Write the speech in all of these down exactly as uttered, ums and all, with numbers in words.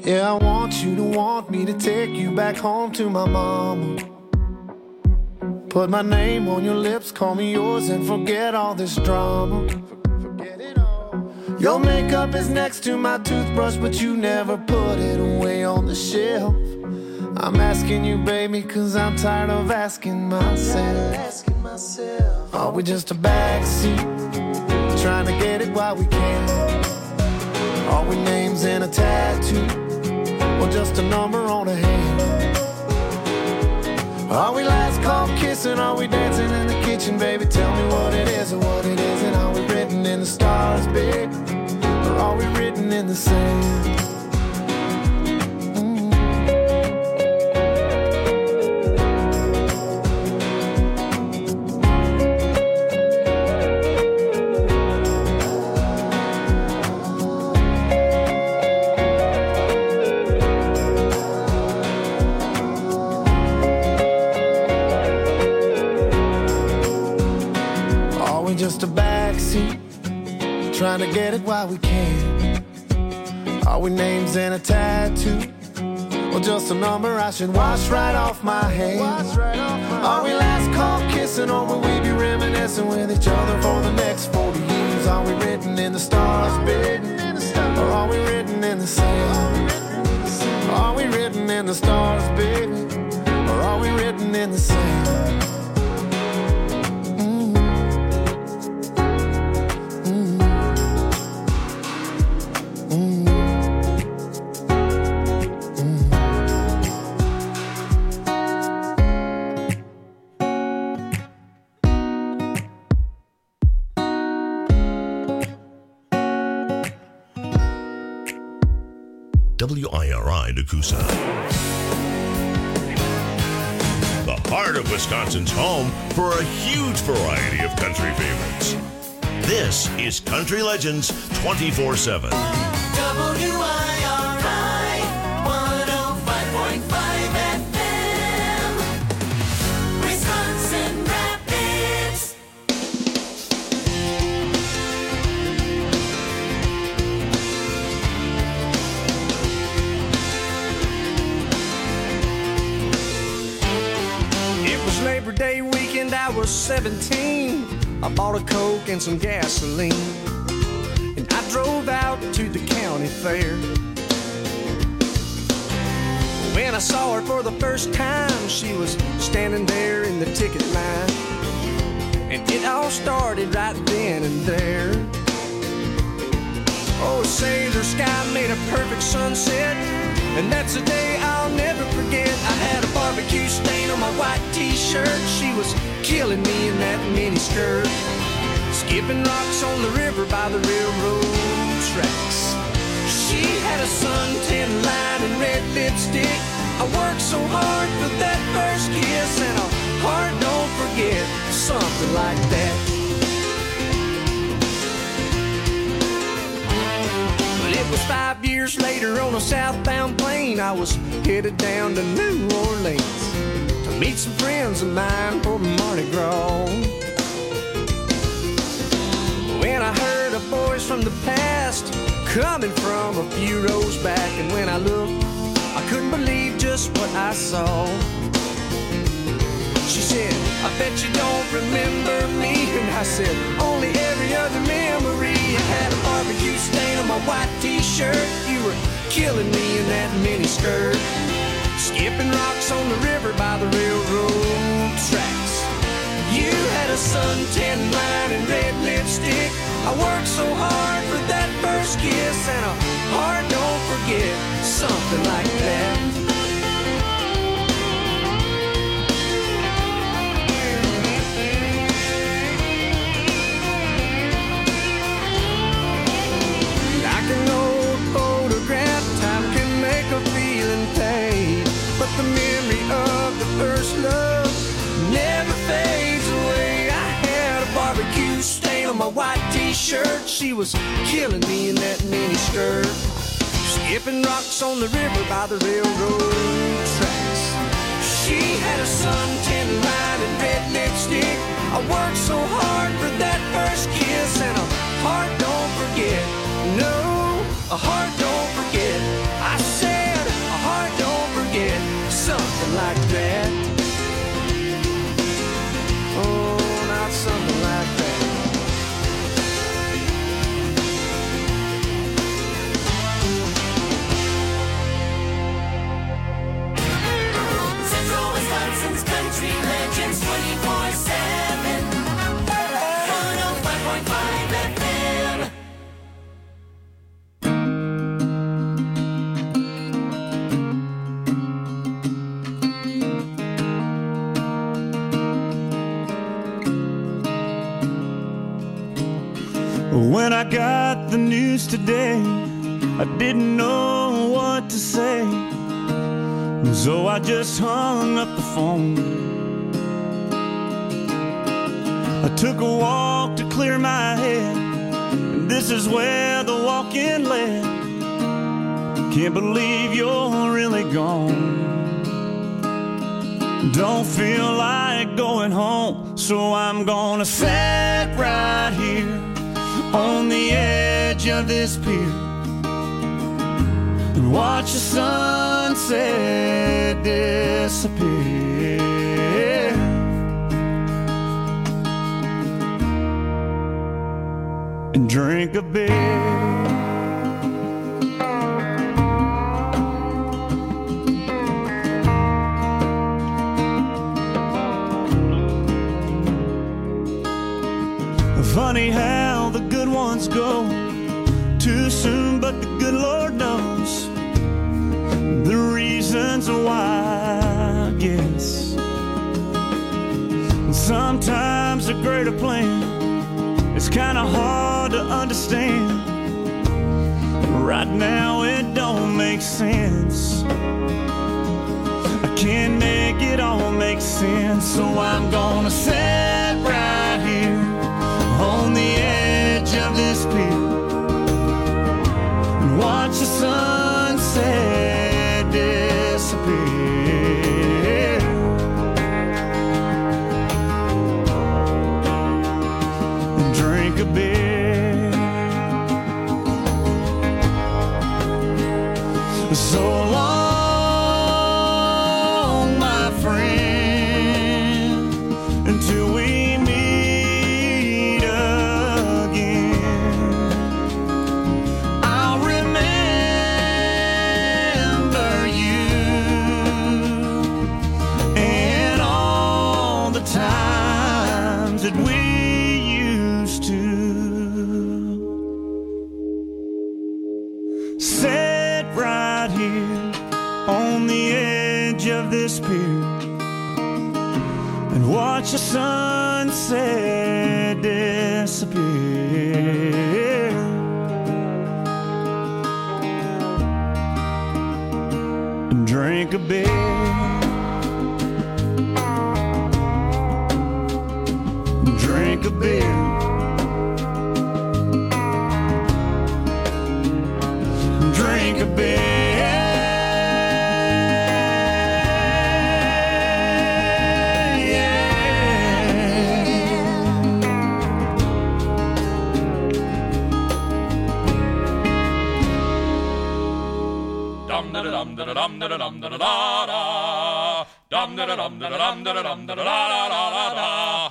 Yeah, I want you to want me to take you back home to my mama. Put my name on your lips, call me yours, and forget all this drama. Forget it all. Your makeup is next to my toothbrush, but you never put it away on the shelf. I'm asking you, baby, cause I'm tired of asking myself. Asking myself. Are we just a backseat, trying to get it while we can? Are we names in a tattoo, or just a number on a hand? Are we last call kissing? Are we dancing in the kitchen, baby? Tell me what it is or what it isn't. Are we written in the stars, babe? Or are we written in the sand? Just a backseat, trying to get it while we can. Are we names in a tattoo, or just a number I should wash right off my hands? Are we last call kissing, or will we be reminiscing with each other for the next forty years? Are we written in the stars, baby, or are we written in the sand? Are we written in the stars, baby, or are we written in the sand? W I R I Nakusa. The heart of Wisconsin's home for a huge variety of country favorites. This is Country Legends twenty-four seven. W I R I one oh five point five F M, Wisconsin Rapids. Labor Day weekend, I was seventeen. I bought a Coke and some gasoline, and I drove out to the county fair. When I saw her for the first time, she was standing there in the ticket line, and it all started right then and there. Oh, say the sky made a perfect sunset, and that's a day I'll never forget. I had a barbecue stain on my white t-shirt. She was killing me in that mini skirt, skipping rocks on the river by the railroad tracks. She had a suntan line and red lipstick. I worked so hard for that first kiss, and a heart don't forget, something like that. It was five years later on a southbound plane. I was headed down to New Orleans to meet some friends of mine for Mardi Gras. When I heard a voice from the past coming from a few rows back, and when I looked, I couldn't believe just what I saw. She said, I bet you don't remember me. And I said, only every other memory. I had a barbecue stain on my white t-shirt. You were killing me in that mini skirt, skipping rocks on the river by the railroad tracks. You had a suntan line and red lipstick. I worked so hard for that first kiss, and a heart don't forget, something like that. But the memory of the first love never fades away. I had a barbecue stain on my white t-shirt. She was killing me in that mini skirt, skipping rocks on the river by the railroad tracks. She had a suntan line and red lipstick. I worked so hard for that first kiss, and a heart don't forget. No, a heart don't forget. I said I got the news today, I didn't know what to say, so I just hung up the phone. I took a walk to clear my head, and this is where the walk-in led. Can't believe you're really gone. Don't feel like going home, so I'm gonna sit right here on the edge of this pier and watch the sunset disappear. And drink a beer. Funny how the good ones go too soon, but the good Lord knows the reasons why, I guess. Sometimes a greater plan is kind of hard to understand. Right now it don't make sense. I can't make it all make sense, so I'm gonna sit right here on the edge of this pier and watch the sunset disappear. And drink a beer. So long, my friend, until we that we used to sit right here on the edge of this pier and watch the sunset disappear. And drink a beer. Drink a beer. Drink a beer. Yeah. Dum da dum da dum da dum da da da dum da dum da dum da dum da da da da da.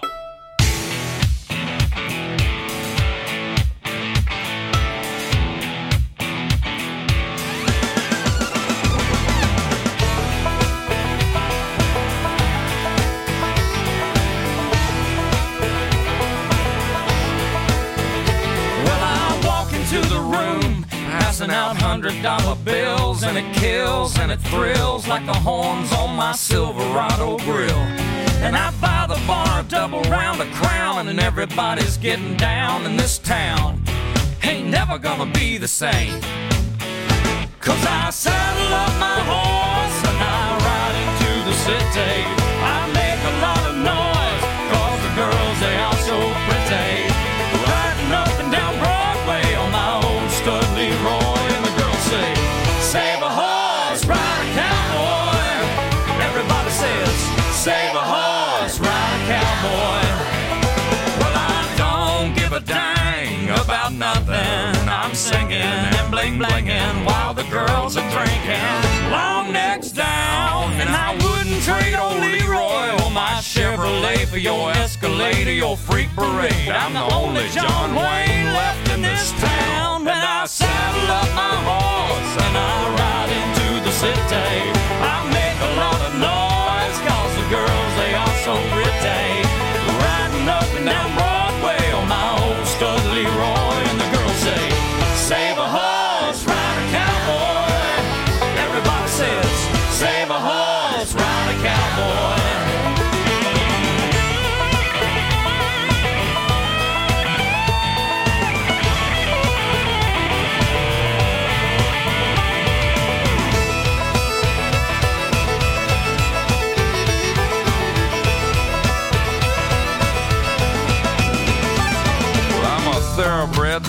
Out hundred dollar bills, and it kills and it thrills like the horns on my Silverado grill. And I buy the bar a double round of Crown, and everybody's getting down in this town. Ain't never gonna be the same, 'cause I saddle up my horse and I ride into the city. I make a lot of noise 'cause the girls, they are so pretty. Riding up and down Broadway on my old stud Leroy. Save a horse, ride a cowboy. Everybody says, save a horse, ride a cowboy. Well, I don't give a dang about nothing. I'm singing and bling blinging while the girls are drinking. Long necks down, and I wouldn't trade old Leroy or my Chevrolet for your Escalade or your freak parade. I'm the only John Wayne left in this town. When I saddle up my horse and I ride into the city, I make a lot of noise 'cause the girls, they are so pretty. Riding up and down Broadway on my old stud Leroy, and the girls say, save a horse, ride a cowboy. Everybody says, save a horse, ride a cowboy.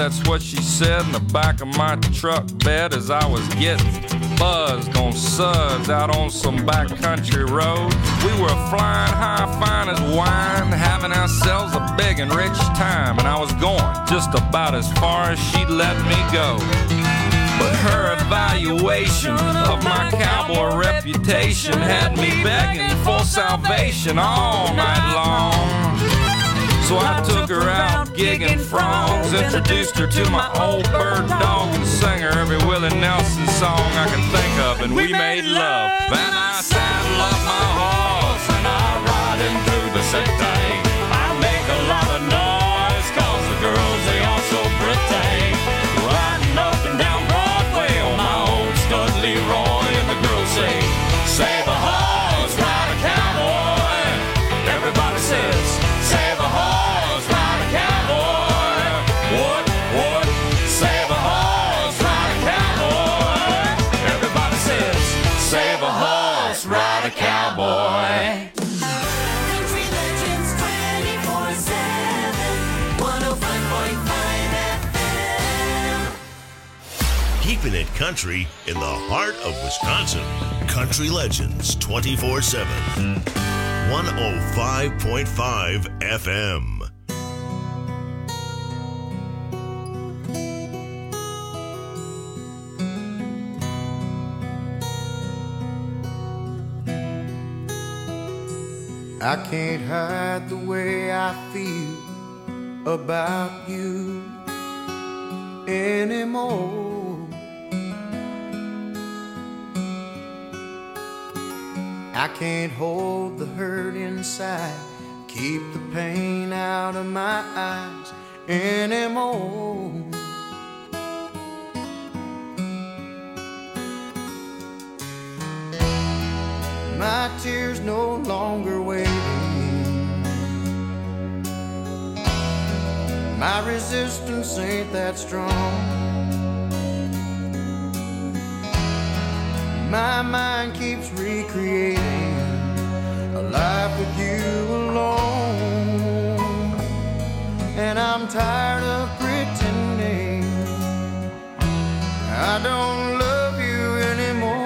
that's what she said in the back of my truck bed as I was getting buzzed on suds out on some backcountry road. We were flying high, fine as wine, having ourselves a big and rich time, and I was going just about as far as she'd let me go. But her evaluation of my cowboy reputation had me begging for salvation all night long. So I took her out gigging frogs, introduced her to my old bird dog, and sang her every Willie Nelson song I can think of, and we made love. Then I saddle up my horse and I ride him through the city. I make a lot of noise 'cause the girls, they are so pretty. Riding up and down Broadway on my old stud Leroy, and the girls say, save a horse, ride a cowboy. Everybody says, save a horse, ride a cowboy. What, what? Save a horse, ride a cowboy. Everybody says, save a horse, ride a cowboy. Country Legends twenty-four seven, one oh five point five F M. Keeping it country in the heart of Wisconsin. Country Legends twenty-four seven. one oh five point five F M. I can't hide the way I feel about you anymore. I can't hold the hurt inside, keep the pain out of my eyes anymore. My tears no longer waiting. My resistance ain't that strong. My mind keeps recreating a life with you alone, and I'm tired of pretending I don't love you anymore.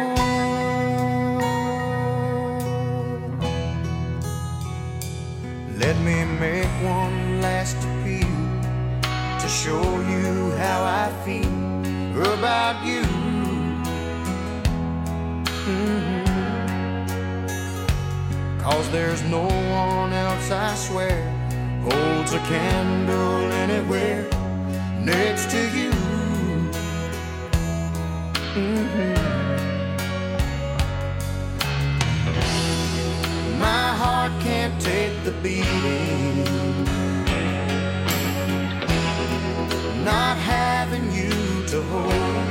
Let me make one last appeal to show you how I feel about you. Mm-hmm. 'Cause there's no one else, I swear, holds a candle anywhere next to you. Mm-hmm. My heart can't take the beating, not having you to hold.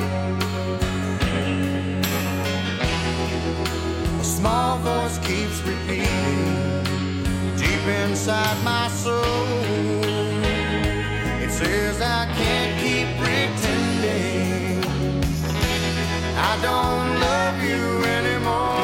A small voice keeps repeating deep inside my soul. It says I can't keep pretending I don't love you anymore.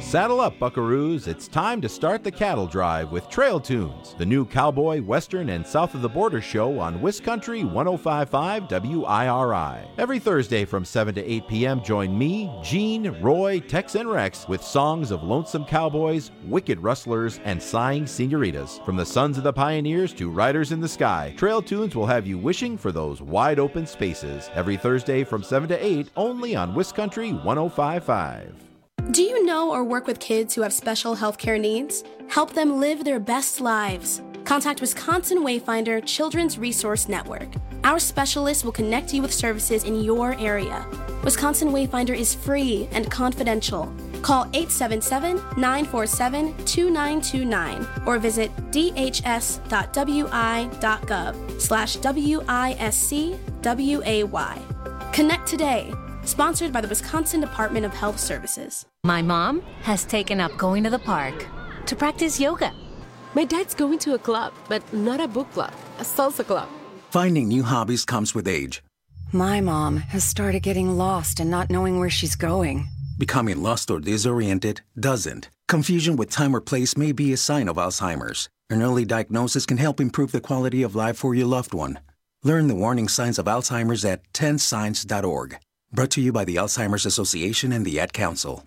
Saddle up, buckaroos. It's time to start the cattle drive with Trail Tunes, the new cowboy, western, and south of the border show on Wiscountry one oh five point five W I R I. Every Thursday from seven to eight p.m., join me, Gene, Roy, Tex, and Rex with songs of lonesome cowboys, wicked rustlers, and sighing senoritas. From the sons of the pioneers to riders in the sky, Trail Tunes will have you wishing for those wide open spaces. Every Thursday from seven to eight, only on Wiscountry one oh five point five. Do you know or work with kids who have special healthcare needs? Help them live their best lives. Contact Wisconsin Wayfinder Children's Resource Network. Our specialists will connect you with services in your area. Wisconsin Wayfinder is free and confidential. Call eight seven seven, nine four seven, two nine two nine or visit d h s dot w i dot gov slash W I S C W A Y. Connect today. Sponsored by the Wisconsin Department of Health Services. My mom has taken up going to the park to practice yoga. My dad's going to a club, but not a book club, a salsa club. Finding new hobbies comes with age. My mom has started getting lost and not knowing where she's going. Becoming lost or disoriented doesn't. Confusion with time or place may be a sign of Alzheimer's. An early diagnosis can help improve the quality of life for your loved one. Learn the warning signs of Alzheimer's at ten signs dot org. Brought to you by the Alzheimer's Association and the Ad Council.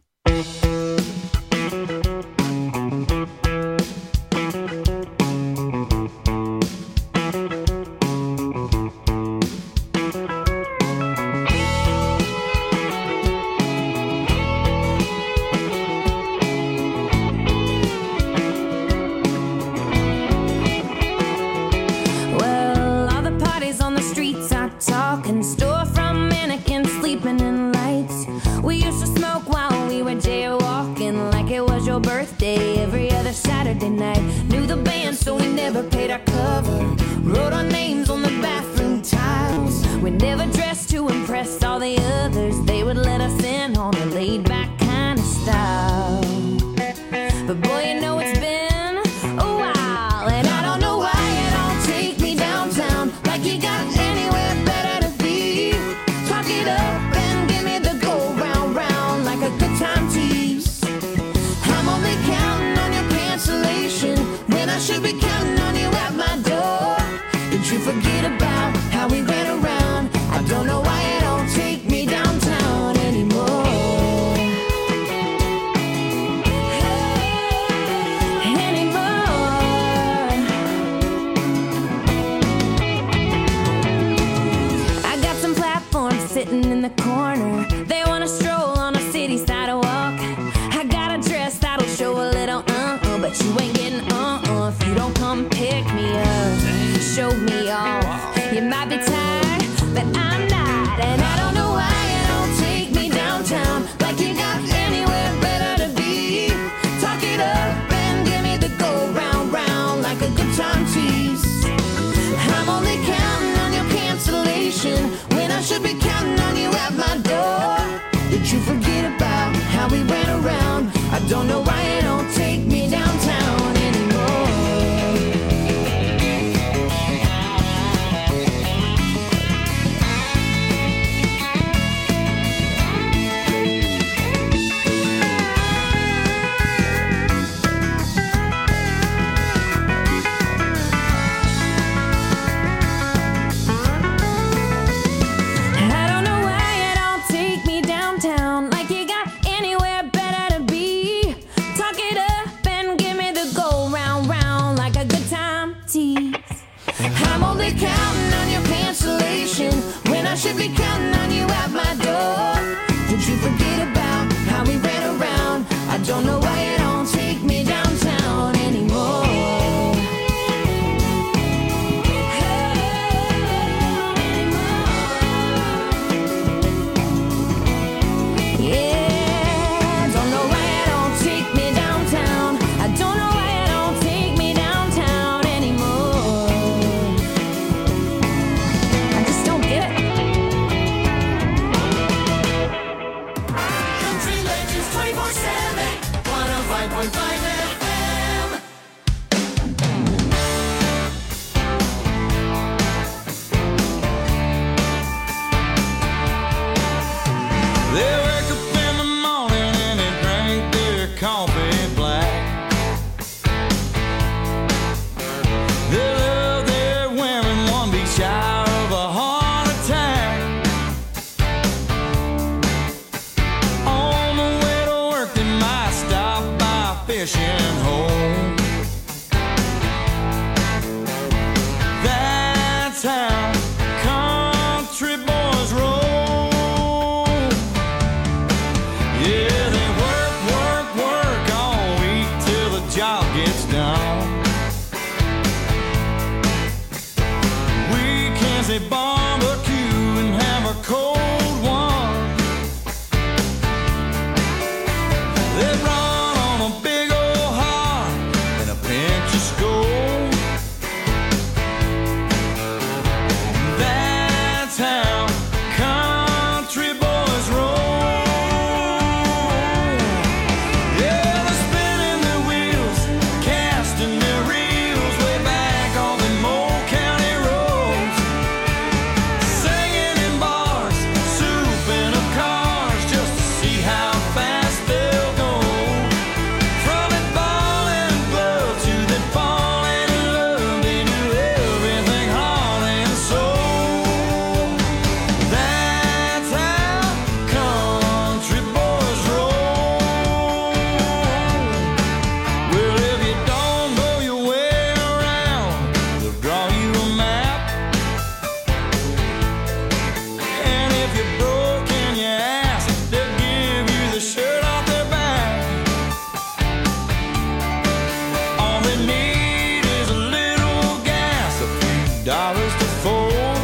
Well, all the parties on the streets are talking, storefront mannequins sleeping in lights. We used to smoke while we were jaywalking, like it was your birthday every other Saturday night. Knew the band, so we never paid our cover. Wrote our names on the bathroom tiles. We never dressed to impress all the others. They would let us in on a laid-back kind of style. But boy, you know it's been a while, and I don't know why you don't take me downtown like you got anywhere better to be. Talk it up and give me the go round round like a good time tease. I'm only counting on your cancellation when I should be counting on you at my door. Did you forget about how we ran around? I don't know why you don't take me downtown anymore. Sitting in the corner, they wanna stroll on a city sidewalk. I got a dress that'll show a little uh-uh, but you ain't getting uh-uh if you don't come pick me up, show me off. You might be tired, but I'm not, and I don't know why you don't take me downtown like you got anywhere better to be. Talk it up and give me the go round round like a good time tease. I'm only counting on your cancellation when I should be counting on you at my door. Did you forget about how we ran around? I don't know why you don't take me downtown anymore. Counting on your cancellation when I should be counting on you at my door. Did you forget about how we ran around? I don't know why you don't take me downtown anymore. Yeah, don't know why you don't take me downtown. I don't know why you don't take me downtown anymore. I just don't get it. Country Legends twenty-four seven, one oh five point five F M. They wake up in the morning and they drink their coffee. a barbecue and have a cold one. They run on a big old heart and a pinch of gold. That's how country boys roll. Yeah, they're spinning their wheels, casting their reels way back on the old county roads, singing in bars, souping up cars just to see how fast they'll go. From that ball and glove to that fall and love, they do everything heart and soul. That's how country boys roll. Well, if you don't know your way around, they'll draw you a map. And if you're broke and you ask, they'll give you the shirt off their back. All they need is a little gas, a few dollars to fold.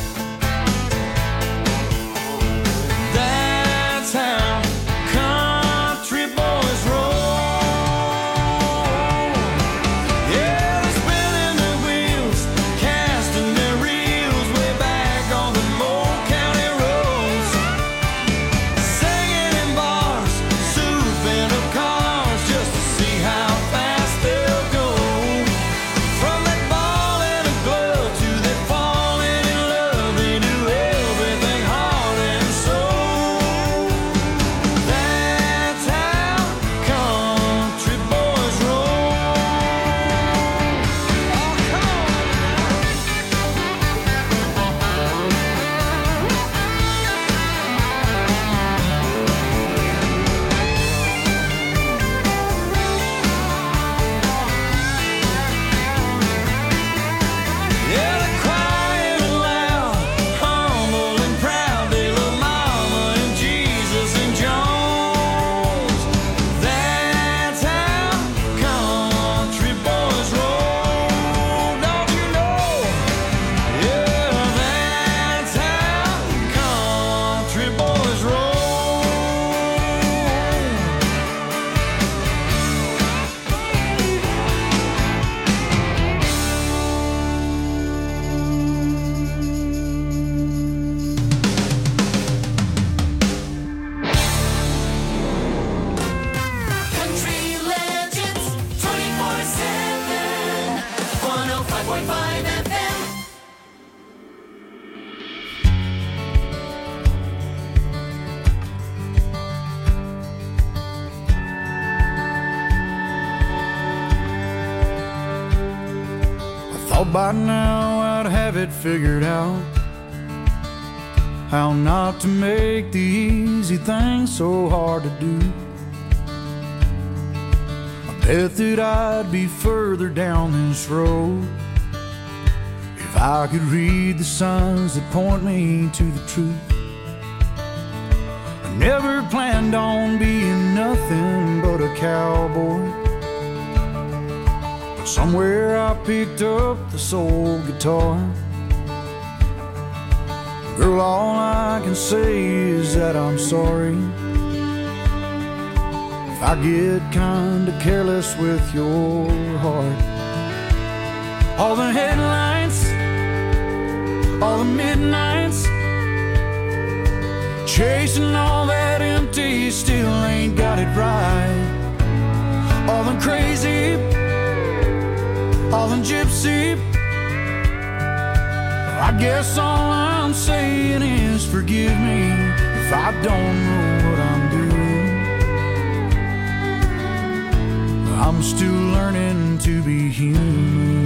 That's how country boys roll. Yeah, they're spinning their wheels, casting their reels way back on the old county roads, singing in bars, souping up cars just to see how fast they'll go. From that ball and a glove to that falling in love, they do everything heart and soul. That's how country boys roll. Oh, come on. Yeah, they're quiet and loud, humble and proud. They love Mama and Jesus and Jones. That's how country boys roll. Don't you know? Yeah, that's how country boys roll. Country Legends twenty-four seven, one oh five point five F M. I thought by now I'd have it figured out, how not to make the easy things so hard to do. I bet that I'd be further down this road if I could read the signs that point me to the truth. I never planned on being nothing but a cowboy, but somewhere I picked up the soul guitar. Girl, all I can say is that I'm sorry if I get kinda careless with your heart. All the headlights, all the midnights, chasing all that empty, still ain't got it right. All them crazy, all them gypsy, I guess all I'm saying is forgive me if I don't know what I'm doing. I'm still learning to be human.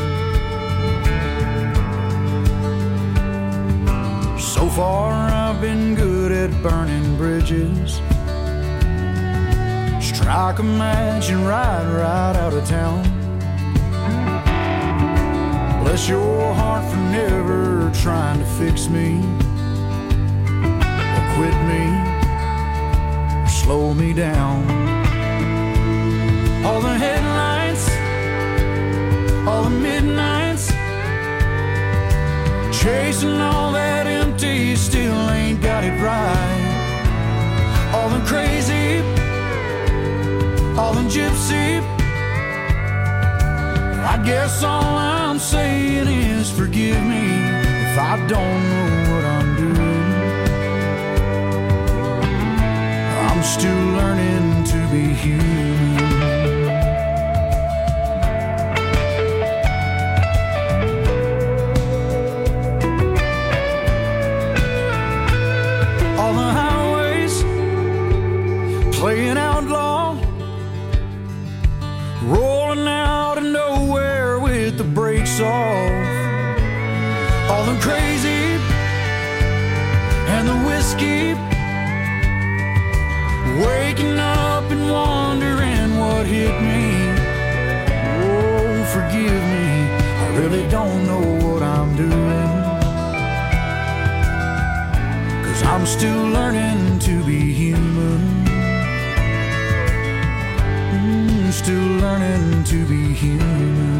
So far I've been good at burning bridges, strike a match and ride right out of town. Bless your heart for never trying to fix me, or quit me, or slow me down. All the headlights, all the midnights, Chasing all that empty, still ain't got it right. All them crazy, all them gypsy. I guess all I'm saying is forgive me if I don't know what I'm doing. I'm still learning to be human. All the highways playing outlaw, rolling out of nowhere with the brakes off. All them crazy and the whiskey, waking up and wondering what hit me. Oh, forgive me, I really don't know what I'm doing, 'cause I'm still learning to be human. Mm, still learning to be human.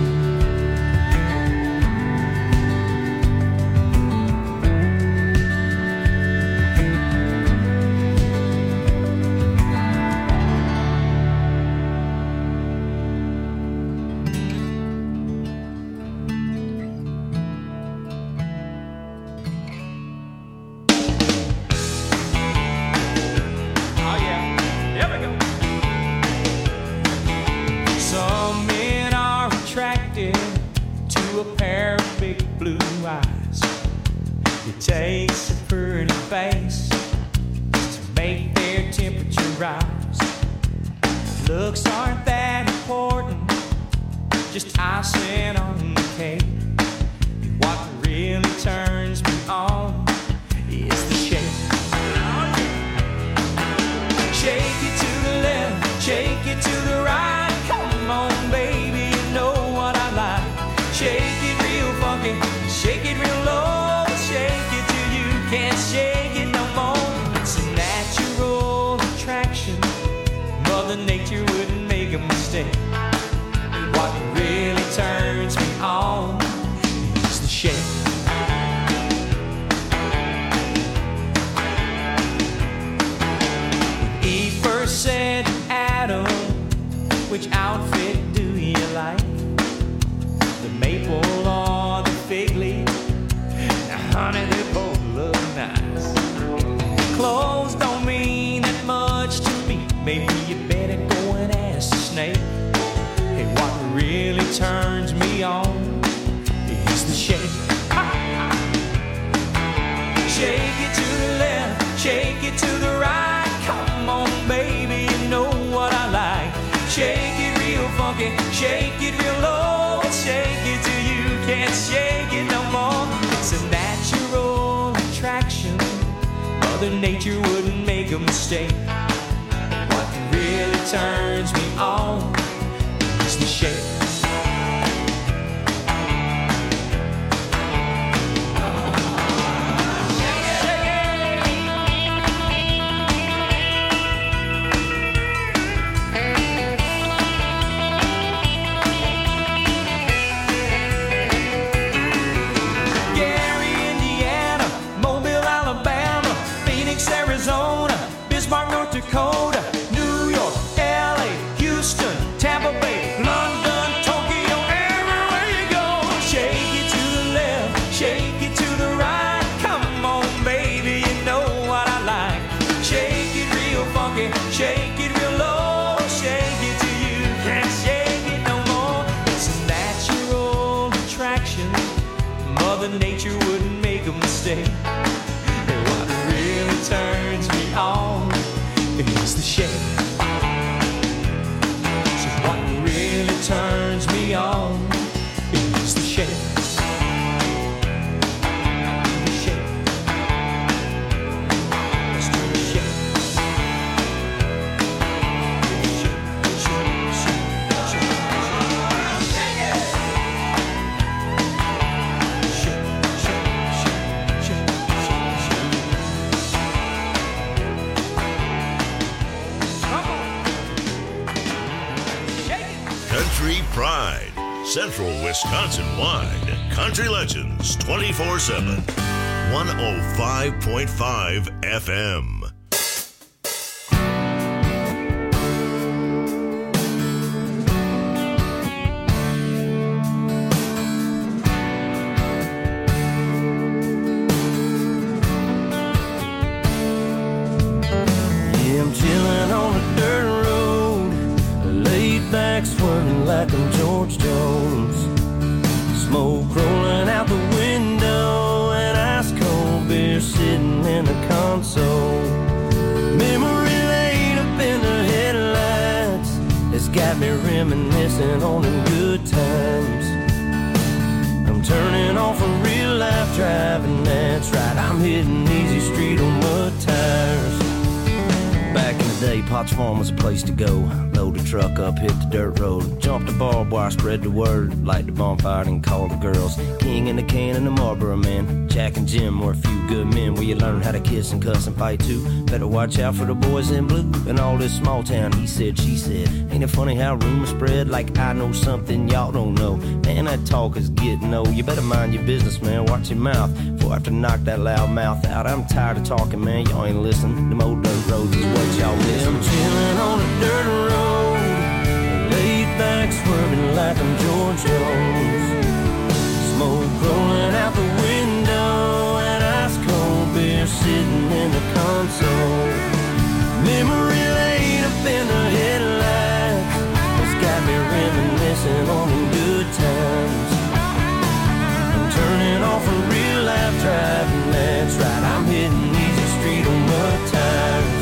Takes a pretty face to make their temperature rise. Looks aren't that important, just icing on the cake. What really turns me on is the shake. Shake it to the left, shake it to the right. Come on, baby, you know what I like. Shake it real funky, shake it real low. Shake it till you can't shake it no more. It's a natural attraction. Mother Nature wouldn't make a mistake. What really turns me on is the shake. When Eve first said to Adam, which outfit do you like? The maple or the fig leaf? Honey, they both look nice. Clothes don't mean that much to me. Maybe you better go and ask the snake. Hey, what really turns me on is the shake. Shake it to the left, shake it to the right. Come on, baby, you know what I like. Shake it real funky, shake it real low. Shake it till you can't shake it no more. It's a natural attraction. Mother Nature wouldn't make a mistake. What really turns me on is the shake. Arizona, Bismarck, North Dakota, New York, L A, Houston, Tampa Bay, London, Tokyo, everywhere you go. Shake it to the left, shake it to the right. Come on, baby, you know what I like. Shake it real funky, shake it real low. Shake it till you can't shake it no more. It's a natural attraction. Mother Nature wouldn't make a mistake. Turns me on is the shake. So what really turns me on is the shake. The shake. Let's do the shake. Shake, shake, shake, shake, shake it. Shake, shake, shake, shake, shake, shake. Country Pride Central Wisconsin-wide. Country Legends twenty-four seven. one oh five point five F M. Swerving like I'm George Jones. Smoke rolling out the window and ice cold beer sitting in the console. Memory laid up in the headlights has got me reminiscing on them good times. I'm turning off a real life driving, that's right, I'm hitting easy street on mud tires. Back in the day, Potts Farm was a place to go. Load the truck up, hit the dirt road. Jump the barbed wire, spread the word. Light the bonfire and call the girls. King in the can and the Marlboro man. Jack and Jim were a few good men where you learn how to kiss and cuss and fight too. Better watch out for the boys in blue and all this small town. He said, she said. Ain't it funny how rumors spread like I know something y'all don't know? Man, that talk is getting old. You better mind your business, man. Watch your mouth before I have to knock that loud mouth out. I'm tired of talking, man. Y'all ain't listening. Them old dirt roads is what y'all miss. I'm chilling on a dirt road, laid back swerving like I'm George Jones. Smoke rolling out the window and ice cold beer sitting in the console. Memory laid up in the headlights has got me reminiscing on them good times. I'm turning off a real life driving, that's right, I'm hitting easy street on mud tires.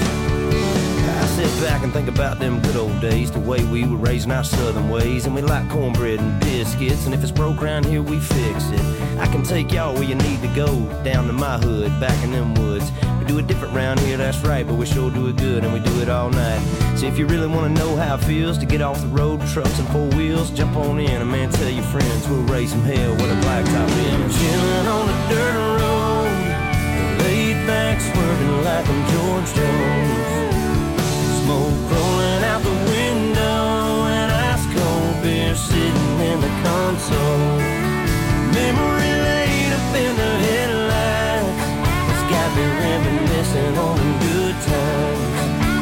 Sit back and think about them good old days, the way we were raising our southern ways. And we like cornbread and biscuits, and if it's broke around here, we fix it. I can take y'all where you need to go, down to my hood, back in them woods. We do it different round here, that's right, but we sure do it good, and we do it all night. So if you really want to know how it feels to get off the road, trucks and four wheels, jump on in, and man, tell your friends we'll raise some hell with a blacktop in. Chilling on a dirt road, laid back swerving like I'm George Jones. Smoke rolling out the window and ice cold beer sitting in the console. Memory laid up in the headlights has got me reminiscing on them good times.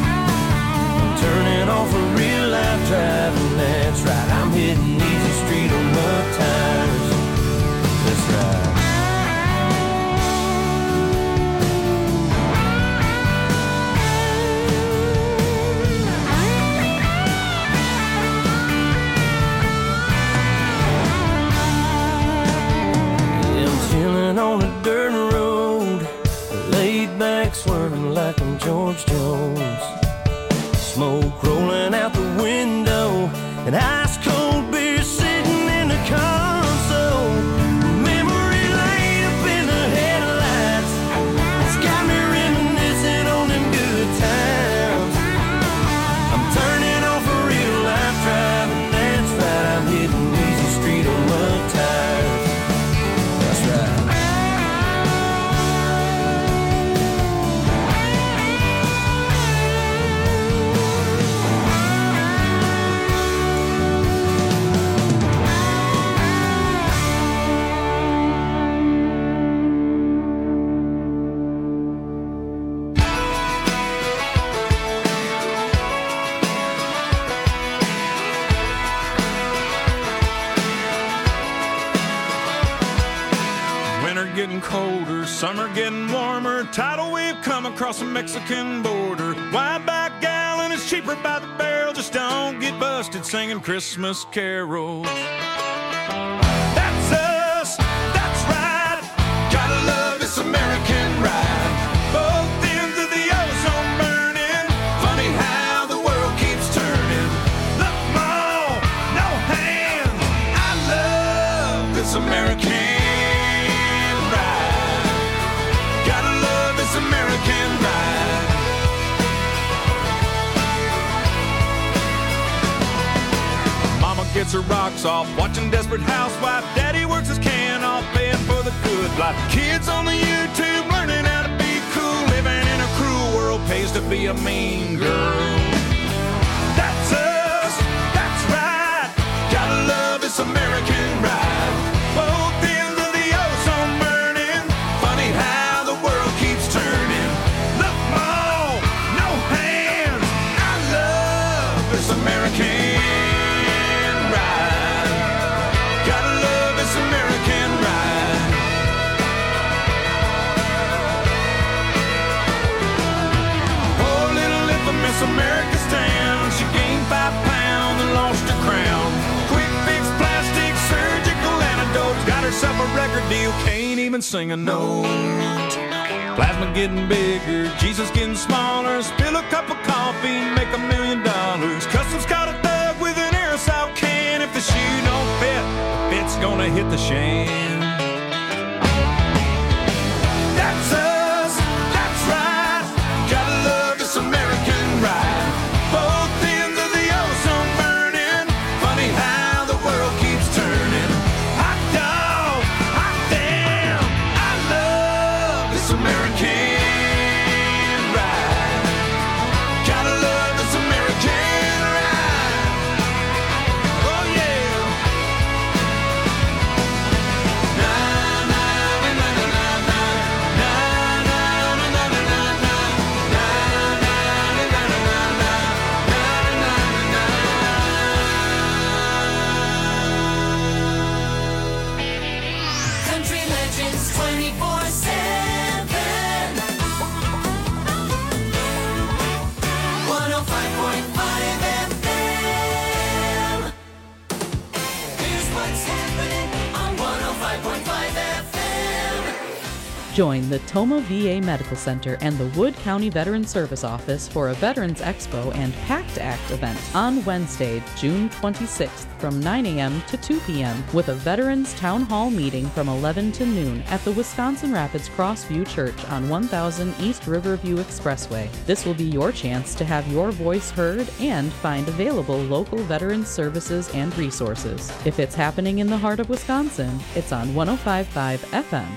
I'm turning off a real life driving, that's right, I'm hitting easy street on mud tires. That's right. On a dirt road, laid back swerving like I'm George Jones. Smoke rolling out the window and ice cold beer sitting in the console. Memory laid up in the headlights, it's got me reminiscing on them good times. I'm turning off a real life driving, that's right, I'm hitting easy street on mud tires. That's right. Getting colder, summer getting warmer, tidal wave come across the Mexican border. Wide back gallon is cheaper by the barrel, just don't get busted singing Christmas carols. That's us, that's right, gotta love this American ride. Both ends of the ozone burning, funny how the world keeps turning. Look, Mom, no hands, I love this American American ride. Mama gets her rocks off watching Desperate Housewife. Daddy works his can off paying for the good life. Kids on the YouTube learning how to be cool. Living in a cruel world pays to be a mean girl. That's us, that's right, gotta love this American record deal, can't even sing a note. Plasma getting bigger, Jesus getting smaller. Spill a cup of coffee, make a million dollars. Customs got a thug with an aerosol can. If the shoe don't fit, the fit's gonna hit the shan. That's us, that's right. Gotta love this American ride. Both ends of the ozone burning. Funny how the world keeps turning. Hot dog, hot damn. I love this American ride. Gotta love this American ride. Oh yeah. Na na na na na na na na na na na na na Country Legends twenty-four seven. one oh five point five F M. Here's what's happening on one oh five point five F M. Join the Toma V A Medical Center and the Wood County Veterans Service Office for a Veterans Expo and PACT Act event on Wednesday, June twenty-sixth from nine a.m. to two p.m. with a Veterans Town Hall meeting from eleven to noon at the Wisconsin Rapids Crossview Church on one thousand East Riverview Expressway. This will be your chance to have your voice heard and find available local veterans services and resources. If it's happening in the heart of Wisconsin, it's on one oh five point five F M.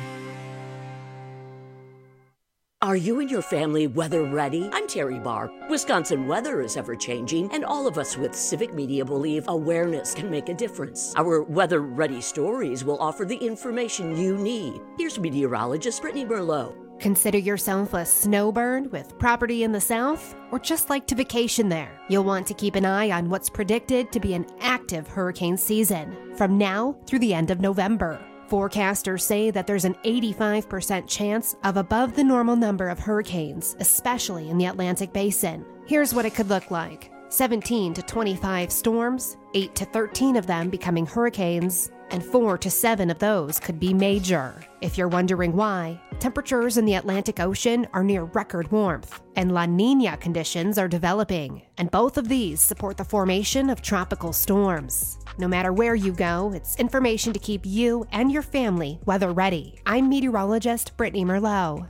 Are you and your family weather ready? I'm Terry Barr. Wisconsin weather is ever changing, and all of us with Civic Media believe awareness can make a difference. Our weather ready stories will offer the information you need. Here's meteorologist Brittany Merlot. Consider yourself a snowbird with property in the south, or just like to vacation there. You'll want to keep an eye on what's predicted to be an active hurricane season from now through the end of November. Forecasters say that there's an eighty-five percent chance of above the normal number of hurricanes, especially in the Atlantic Basin. Here's what it could look like. seventeen to twenty-five storms, eight to thirteen of them becoming hurricanes, and four to seven of those could be major. If you're wondering why, temperatures in the Atlantic Ocean are near record warmth, and La Niña conditions are developing, and both of these support the formation of tropical storms. No matter where you go, it's information to keep you and your family weather ready. I'm meteorologist Brittany Merlot.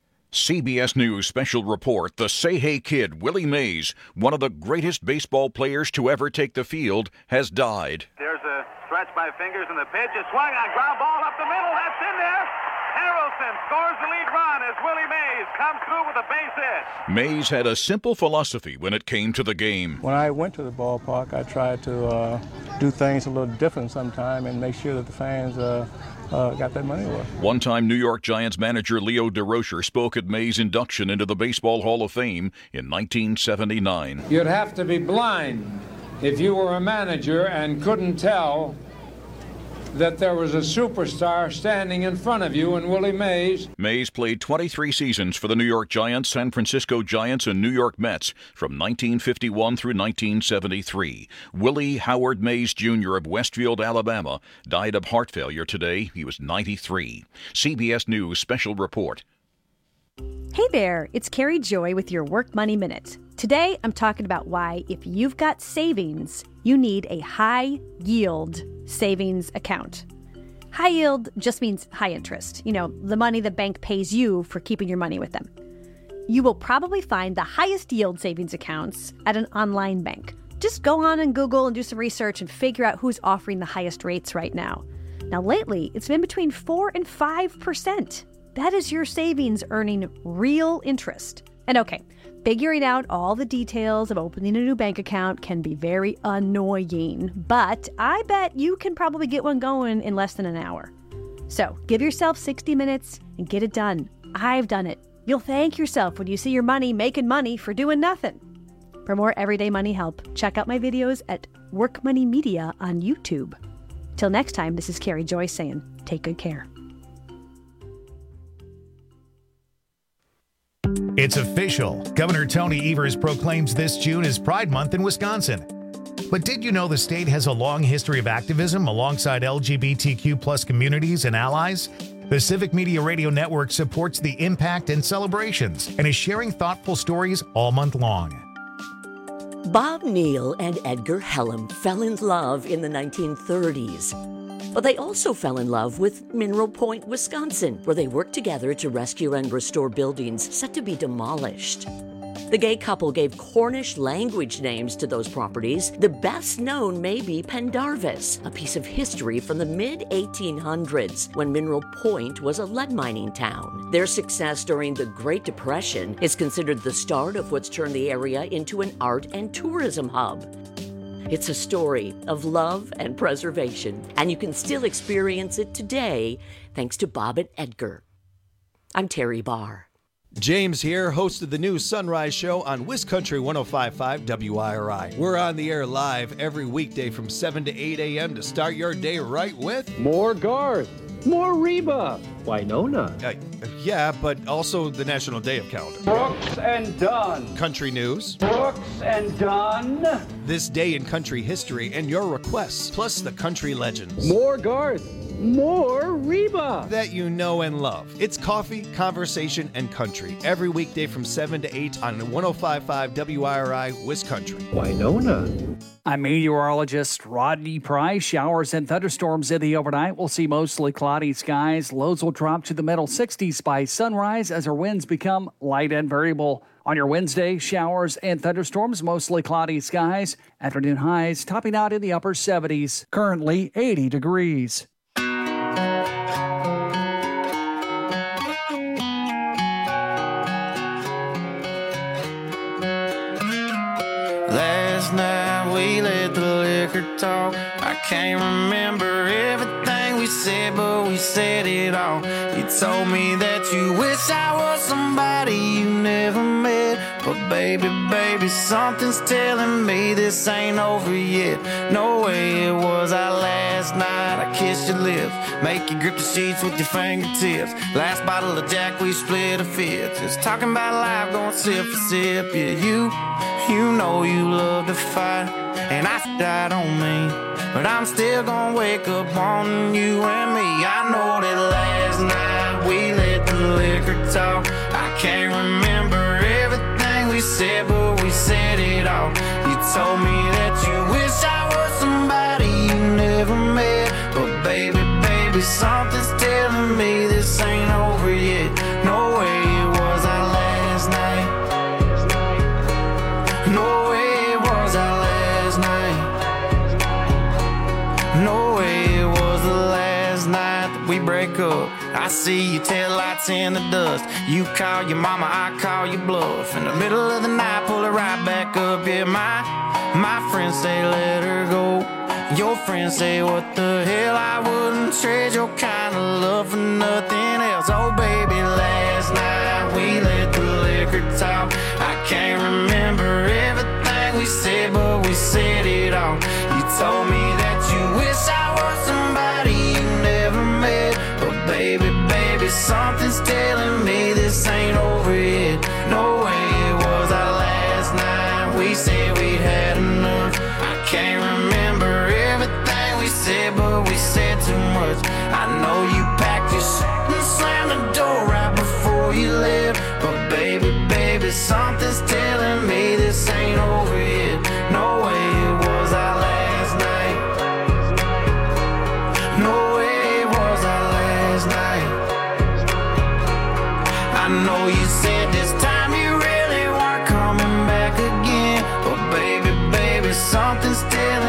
C B S News special report, the Say Hey Kid, Willie Mays, one of the greatest baseball players to ever take the field, has died. There's a stretch by fingers and the pitch is swung on, ground ball up the middle, that's in there. Harrelson scores the lead run as Willie Mays comes through with a base hit. Mays had a simple philosophy when it came to the game. When I went to the ballpark, I tried to uh, do things a little different sometime and make sure that the fans uh, uh, got that money worth. One-time New York Giants manager Leo DeRocher spoke at Mays' induction into the Baseball Hall of Fame in nineteen seventy-nine. You'd have to be blind if you were a manager and couldn't tell that there was a superstar standing in front of you in Willie Mays. Mays played twenty-three seasons for the New York Giants, San Francisco Giants, and New York Mets from nineteen fifty-one through nineteen seventy-three. Willie Howard Mays Junior of Westfield, Alabama, died of heart failure today. He was ninety-three. C B S News special report. Hey there, it's Carrie Joy with your Work Money Minute. Today, I'm talking about why, if you've got savings, you need a high-yield savings account. High yield just means high interest, you know, the money the bank pays you for keeping your money with them. You will probably find the highest yield savings accounts at an online bank. Just go on and Google and do some research and figure out who's offering the highest rates right now. Now, lately, it's been between four and five percent. That is your savings earning real interest. And okay, figuring out all the details of opening a new bank account can be very annoying, but I bet you can probably get one going in less than an hour. So give yourself sixty minutes and get it done. I've done it. You'll thank yourself when you see your money making money for doing nothing. For more everyday money help, check out my videos at Work Money Media on YouTube. Till next time, this is Carrie Joy saying, take good care. It's official. Governor Tony Evers proclaims this June as Pride Month in Wisconsin. But did you know the state has a long history of activism alongside L G B T Q plus communities and allies? The Civic Media Radio Network supports the impact and celebrations and is sharing thoughtful stories all month long. Bob Neal and Edgar Hellam fell in love in the nineteen thirties. But they also fell in love with Mineral Point, Wisconsin, where they worked together to rescue and restore buildings set to be demolished. The gay couple gave Cornish language names to those properties. The best known may be Pendarvis, a piece of history from the mid eighteen hundreds when Mineral Point was a lead mining town. Their success during the Great Depression is considered the start of what's turned the area into an art and tourism hub. It's a story of love and preservation, and you can still experience it today thanks to Bob and Edgar. I'm Terry Barr. James here, host of the new Sunrise Show on WisCountry one oh five point five W I R I. We're on the air live every weekday from seven to eight a.m. to start your day right with more Garth, more Reba, Winona. Uh, yeah, but also the National Day of Calendar. Brooks and Dunn. Country news. Brooks and Dunn. This day in country history and your requests, plus the country legends. More Garth. More Reba that you know and love. It's coffee, conversation, and country every weekday from seven to eight on one oh five point five W I R I WisCountry. Winona. I'm meteorologist Rodney Price. Showers and thunderstorms in the overnight. We'll see mostly cloudy skies. Lows will drop to the middle sixties by sunrise as our winds become light and variable. On your Wednesday, showers and thunderstorms, mostly cloudy skies. Afternoon highs topping out in the upper seventies. Currently eighty degrees. Last night we let the liquor talk. I can't remember everything we said, but we said it all. You told me that you wish I was somebody you never met. But baby, baby, something's telling me this ain't over yet. No way it was our last night. I kissed your lips, make you grip the sheets with your fingertips. Last bottle of Jack, we split a fifth. Just talking about life, going sip for sip. Yeah, you, you know you love to fight, and I died on me. But I'm still gonna wake up on you and me. I know that last night we let the liquor talk. I can't remember everything we said, but we said it all. You told me that you wish I was somebody you never met. But baby, baby, something's telling me this ain't over yet. No way it was our last night. No way it was our last night. No way it was the last night that we break up. I see your taillights in the dust. You call your mama, I call your bluff. In the middle of the night, pull her right back up. Yeah, my, my friends say let her go. Your friends say what the hell, I wouldn't trade your kind of love for nothing else. Oh baby, last night we let the liquor talk. I can't remember everything we said, but we said it all. You told me that you wish I was somebody you never met. But baby, baby, something's telling me this ain't over yet. No way it was our last night. We said we'd had enough. I can't remember everything we said, but we said too much. I know you packed your shit and slammed the door right before you left. But baby, baby, something's telling me this ain't over yet. No way it was our last night. No way it was our last night. I know you said this time you really weren't coming back again. But baby, baby, something's telling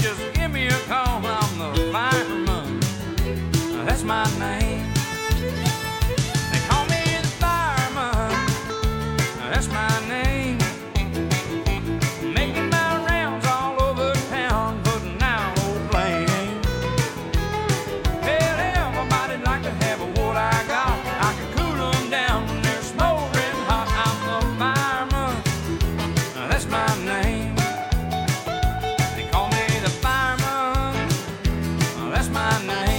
just give me a call. I'm the fireman. That's my name. They call me the fireman. That's my name. Making my rounds all over town, putting out old blame. Tell everybody like to have what I got. I can cool them down when they're smoldering hot. I'm the fireman. That's my name. They call me the fireman. That's my name.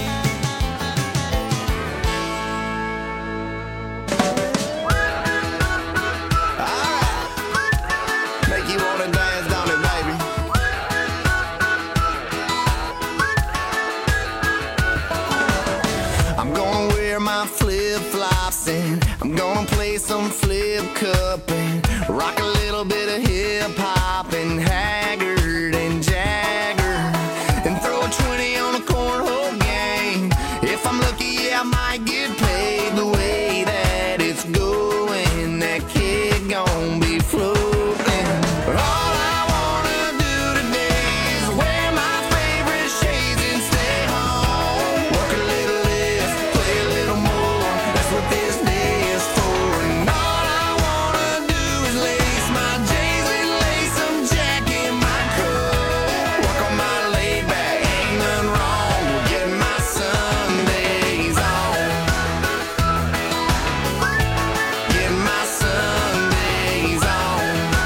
Make you wanna dance, don't it, baby? I'm gonna wear my flip-flops and I'm gonna play some flip cup and rock a little bit of hip-hop and Haggard and Jagger and throw a twenty on a cornhole game. If I'm lucky, yeah, I might get paid the way that it's going. That kid gon' be floating. But all I wanna do today is wear my favorite shades and stay home. Work a little less, play a little more. That's what this day is for. And all I wanna do is lace my J's and lace some Jack in my coat. Work on my laid back, ain't nothing wrong with getting my Sundays on. Getting my Sundays on.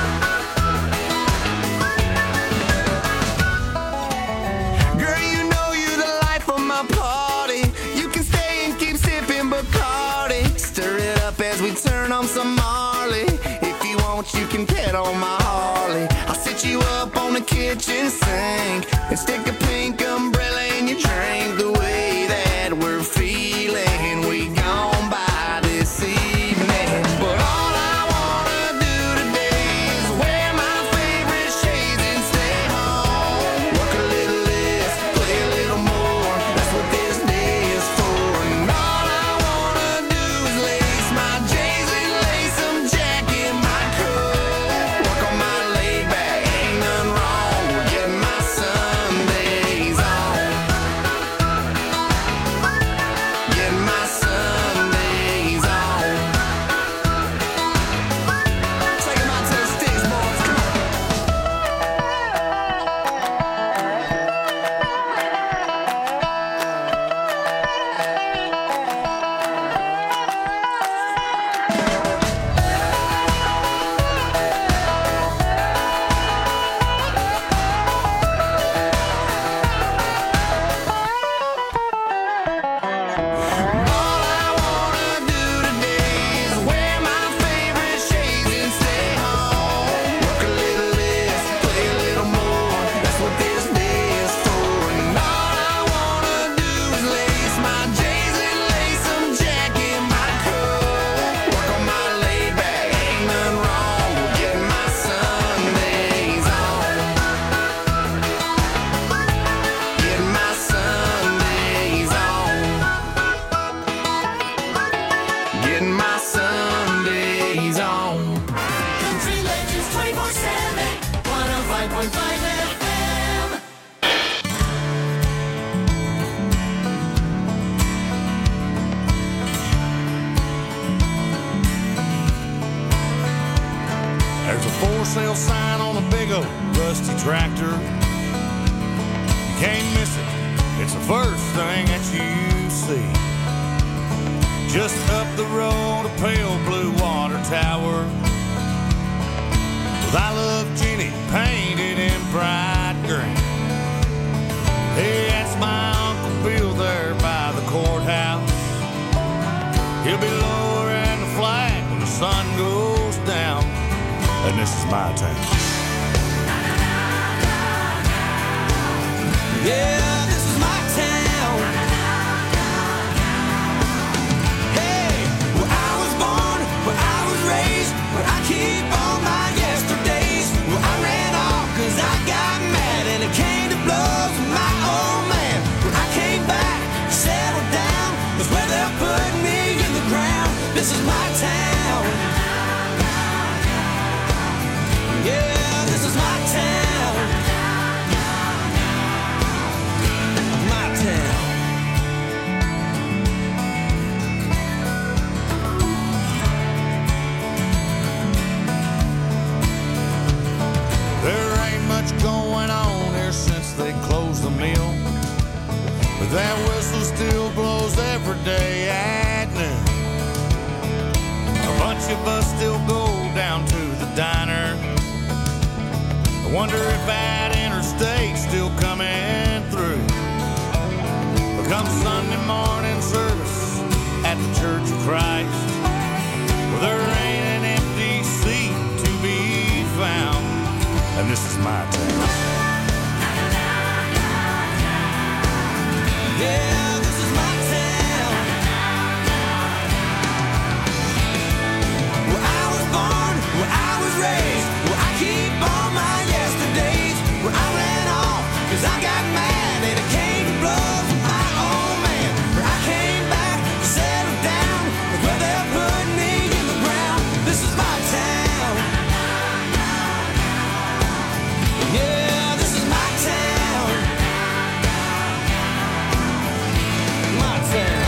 Girl, you know you the life of my party. You can stay and keep sipping Bacardi. Stir it up as we turn on some Marley. If you want, you can pet on my Harley. I'll sit you up on the kitchen sink and stick a pink umbrella in your drink. The way that we're feeling, we gone by this evening. But all I wanna do today is wear my favorite shades and stay home. Work a little less, play a little more. That's what this day is for. And all I wanna do is lace my J's and lace some Jack in my coat. Work on my laid back, ain't nothing wrong with getting my Sundays on. Getting my Sundays on. Take 'em out to the sticks, boys. Come on. All I wanna do today is wear my favorite shades and stay home. Work a little less, play a little more. That's what this day is for. And all I wanna do is lace my J's and lace some Jack in my coat. Work on my laid back, ain't nothing wrong with getting my Sundays on. Getting my Sundays on. Getting my Sundays on. Country Legends twenty-four seven, one oh five point five F M. There's a for sale sign on a big old rusty tractor. You can't miss it. It's the first thing that you see. Just up the road, a pale blue water tower with I Love Jenny painted in bright green. Hey, that's my Uncle Bill there by the courthouse. He'll be lowering the flag when the sun goes down. And this is my town. Yeah, this is my town. Hey, where I was born, where I was raised, where I keep all my yesterdays. Where I ran off 'cause I got mad and it came to blows with my old man. Where I came back, settled down, was where they put me in the ground. This is my town. Yeah, this is my town. mill. But that whistle still blows every day at noon. A bunch of us still go down to the diner. I wonder if that interstate's still coming through. But come Sunday morning service at the Church of Christ, well, there ain't an empty seat to be found, and this is my town. Yeah, this is my town. Where I was born, where I was raised, where I keep all my yesterdays, where I ran off cause I got mad and it came to blows with my old man. Where I came back, settled down, where they're putting me in the ground. This is my town. Yeah, this is my town. My town.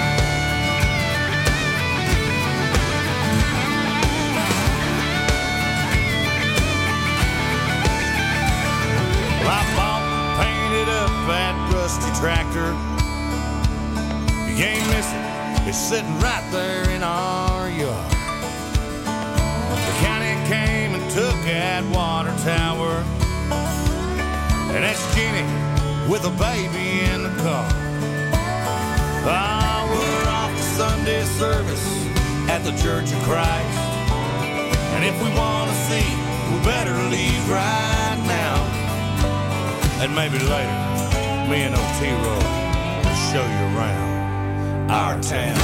Well, I bought and painted up that rusty tractor. You can't miss it. It's sitting right there in our yard. The county came and took that water tower, and that's Jenny with a baby in the car. Ah, we're off to Sunday service at the Church of Christ, and if we want to see, we better leave right now. And maybe later, me and Otero will show you around our town.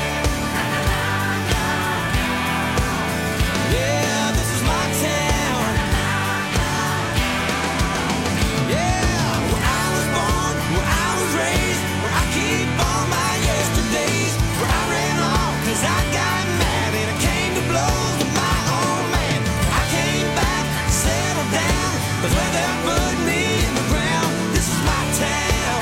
Yeah, this is my town. Yeah, where I was born, where I was raised, where I keep all my yesterdays, where I ran off cause I got mad and it came to blows with my old man. I came back, settled down, cause where they're putting me in the ground. This is my town.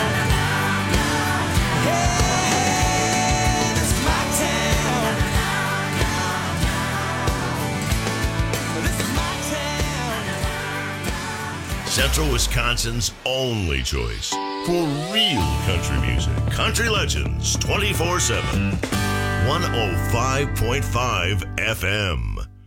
Yeah, this is my town. This is my town. Central Wisconsin's only choice for real country music. Country Legends twenty-four seven. one oh five point five F M.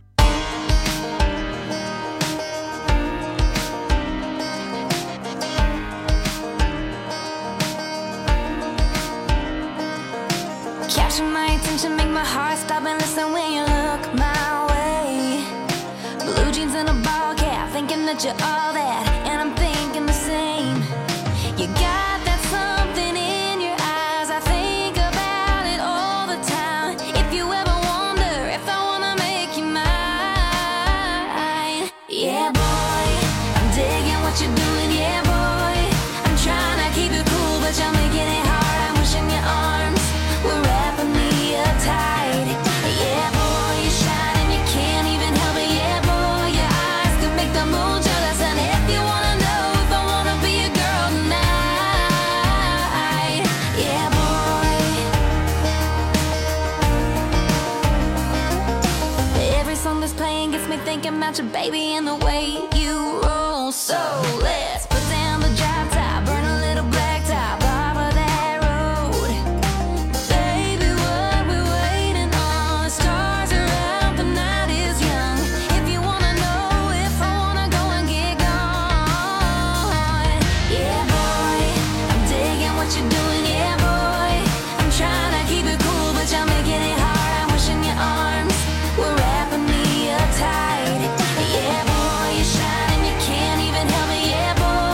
Capture my attention, make my heart stop and listen when you look my way. Blue jeans and a ball cap, thinking that you're all that, and I'm thinking the same. You got that something in your eyes, I think about it all the time. If you ever wonder if I wanna make you mine, yeah boy, I'm digging what you're doing, yeah boy. I'm trying to keep it cool, but you're making it hard. I'm wishing your arms were wrapping me up tight. Yeah boy, you shine and you can't even help it. Yeah boy, your eyes could make the moon jealous. And if you wanna know if I wanna be a girl tonight, yeah boy. Every song that's playing gets me thinking about your baby and the way you roll. So let's put down the drop top, burn a little black top off of that road. Baby, what we waiting on? The stars are out, the night is young. If you wanna know if I wanna go and get gone, yeah boy, I'm digging what you're doing, yeah boy. I'm trying to keep it cool, but you're making it hard. I'm wishing your arms were wrapping me up tight. Yeah boy, you shine and you can't even help it. Yeah boy,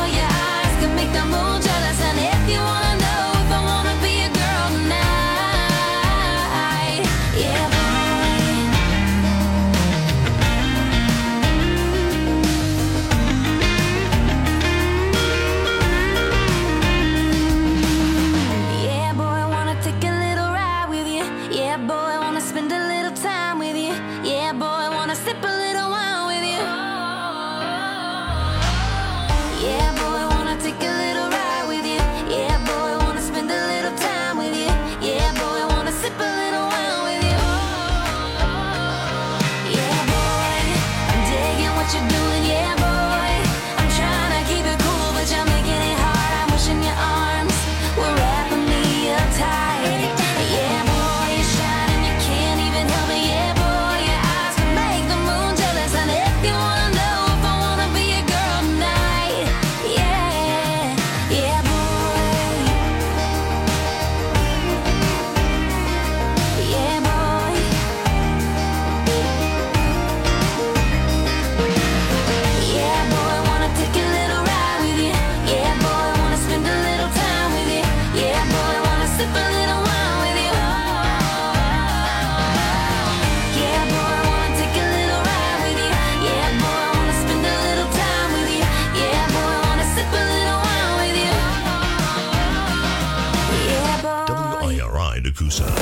Tucson.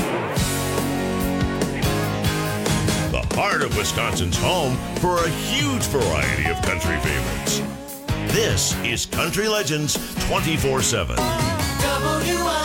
The heart of Wisconsin's home for a huge variety of country favorites. This is Country Legends twenty-four seven. W I